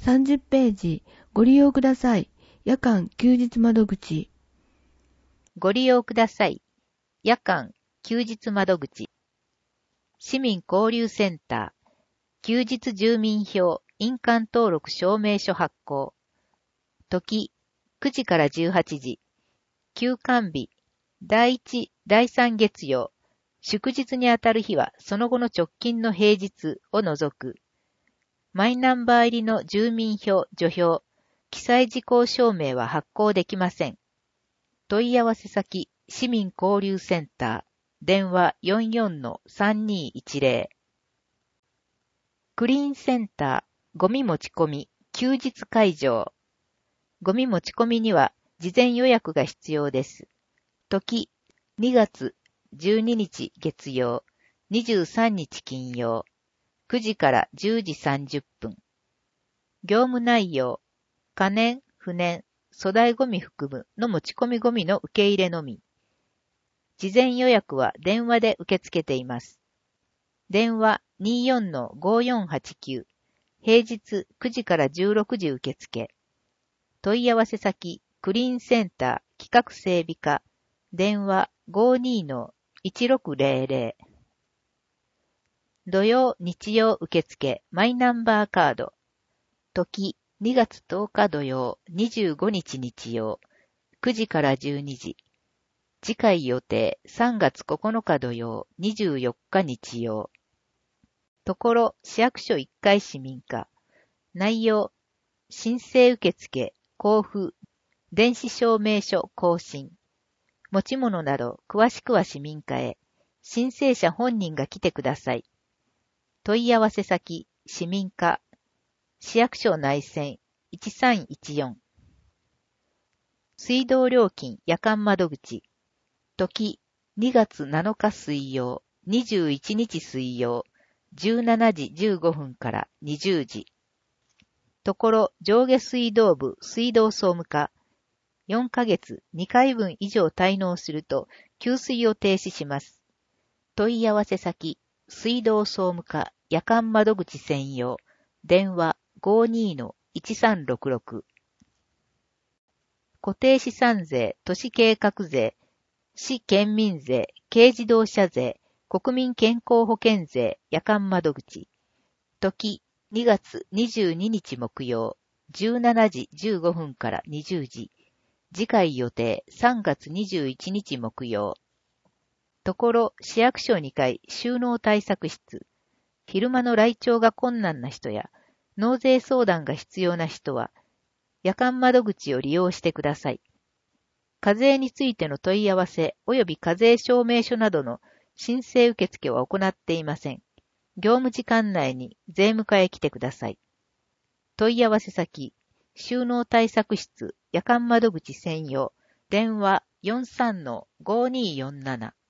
30ページ、ご利用ください。夜間休日窓口。 ご利用ください。夜間休日窓口。市民交流センター。休日住民票印鑑登録証明書発行。時、9時から18時。休館日、第1、第3月曜。祝日にあたる日はその後の直近の平日を除く。マイナンバー入りの住民票、除票、記載事項証明は発行できません。問い合わせ先、市民交流センター、電話 44-3210。クリーンセンター、ゴミ持ち込み、休日会場。ゴミ持ち込みには事前予約が必要です。時、2月12日月曜、23日金曜。9時から10時30分。業務内容、可燃、不燃、粗大ゴミ含むの持ち込みゴミの受け入れのみ。事前予約は電話で受け付けています。電話 24-5489。平日9時から16時受付。問い合わせ先、クリーンセンター企画整備課。電話 52-1600。土曜、日曜受付、マイナンバーカード。時、2月10日土曜、25日日曜、9時から12時。次回予定、3月9日土曜、24日日曜。ところ、市役所1階市民課。内容、申請受付、交付、電子証明書更新。持ち物など、詳しくは市民課へ。申請者本人が来てください。問い合わせ先、市民課、市役所内線1314。水道料金夜間窓口。時、2月7日水曜、21日水曜、17時15分から20時。ところ、上下水道部水道総務課。4ヶ月2回分以上滞納すると、給水を停止します。問い合わせ先、水道総務課夜間窓口専用。電話 52-1366。固定資産税、都市計画税、市県民税、軽自動車税、国民健康保険税、夜間窓口。時、2月22日木曜、17時15分から20時。次回予定、3月21日木曜。ところ、市役所2階収納対策室。昼間の来庁が困難な人や、納税相談が必要な人は、夜間窓口を利用してください。課税についての問い合わせ及び課税証明書などの申請受付は行っていません。業務時間内に税務課へ来てください。問い合わせ先、収納対策室夜間窓口専用、電話 43-5247。